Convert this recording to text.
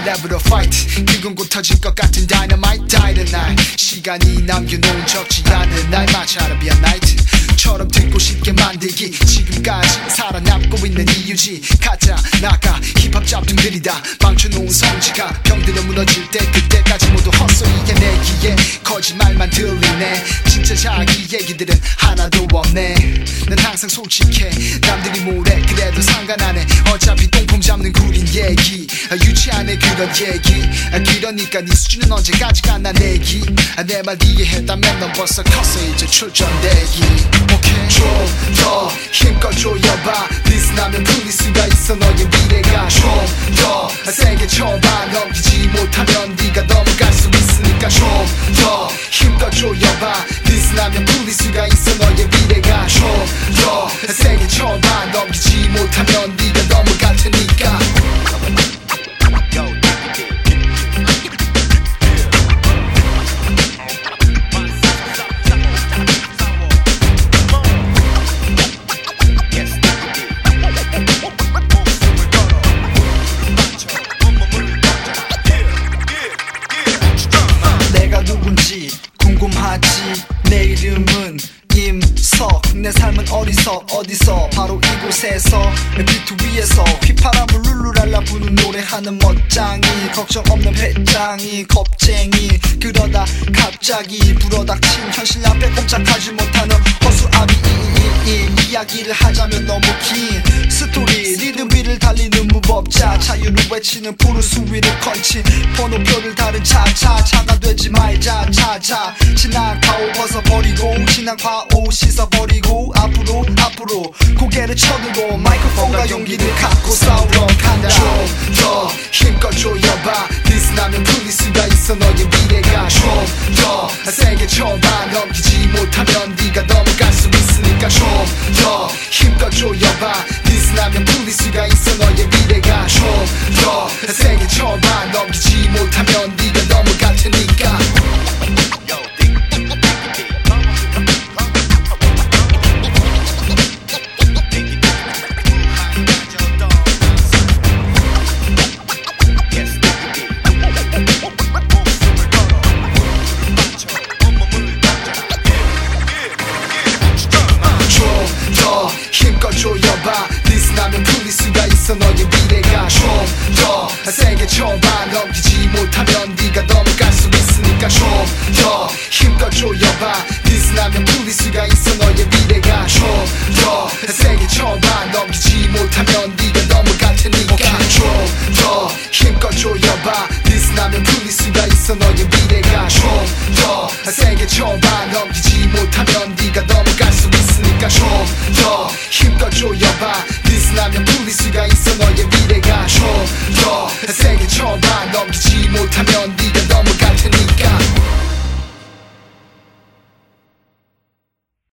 level로 fight 그건 곧 터질 것 같은 dynamite die tonight 시간이 남겨놓은 적지 않은 날 마치 아라비안 나이트처럼 듣고 싶게 만들기 지금까지 살아남고 있는 이유지 가짜 나가 힙합 짭퉁들이 다 망쳐놓은 성지가 병들어 무너질 때 그때까지 모두 헛소리에 내기에 거짓말만 들리네 진짜 자기 얘기들은 하나도 없네 난 항상 솔직해 남들이 뭐래 그래도 상관 안 해 어차피 똥폼 잡는 구린 얘기 유치한 애 그런 얘기 그러니까 네 수준은 언제까지 가나 내기 내 말 이해했다면 넌 벌써 컸어 이제 출전대기 오케이 좀 더 힘껏 조여봐 리스나면 풀릴 수가 있어 너의 미래가 좀 더 세게 쳐봐 넘기지 못하면 네가 넘어갈 수 있으니까 좀 더 힘껏 조여봐 리스나면 풀릴 수가 있어 너의 미래가 좀 더 세게 쳐봐 넘기지 못하면 네가 넘어갈 테니까 내가 누군지 궁금하지 내 이름은 임석 내 삶은 어디서 바로 이곳에서 비트 위에서 휘파람을 룰루랄라 부는 노래하는 멋쟁이 걱정 없는 배짱이 겁쟁이 그러다 갑자기 불어닥친 현실 앞에 꼼짝하지 못하는 허수아비 이야기를 하자면 너무 긴 스토리 리듬 위를 달리는 무법자 자유를 외치는 푸르스 위를 걸친 번호표를 다른 차가 되지 말자 차자 지난 과오 벗어버리고 지난 과오 씻어버리고 앞으로 고개를 쳐들고 마이크폰과 용기를 갖고 싸우러 간다 좀 더 힘껏 조여봐 리스나면 풀릴 수가 있어 너의 미래가 좀 더 세게 쳐봐 넘기지 못하면 네가 넘어갈 수 있으니까 좀 더 힘껏 조여봐 리스나면 풀릴 수가 있어 너의 미래가 좀 더 세게 쳐봐 넘기지 못하면 네가 넘어갈 테니까 힘껏 조여봐 리스나면 풀릴 수가 있어 너의 미래가 좀 더 세게 쳐봐 넘기지 못하면 네가 넘어갈 수 있으니까 좀 더 힘껏 조여봐 리스나면 풀릴 수가 있어 너의 미래가 좀 더 세게 쳐봐 넘기지 못하면 네가 넘어갈 테니까 좀 더 힘껏 조여봐 리스나면 풀릴 수가 있어 너의 미래가 좀 더 세게 쳐봐 넘기지 못하면 네가 넘어갈